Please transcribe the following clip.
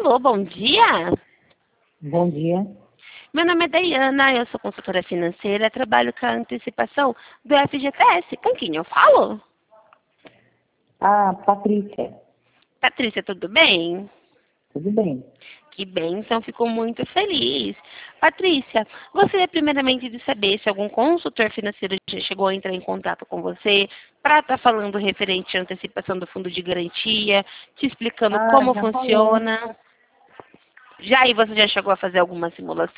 Alô, bom dia. Bom dia. Meu nome é Dayana, eu sou consultora financeira, trabalho com a antecipação do FGTS. Com quem eu falo? Patrícia, Patrícia, tudo bem? tudo bem? Que bem, então fico muito feliz. Patrícia, gostaria primeiramente de saber se algum consultor financeiro já chegou a entrar em contato com você para estar falando referente à antecipação do fundo de garantia, te explicando como Já falou. funciona. Já aí você já chegou a fazer alguma simulação?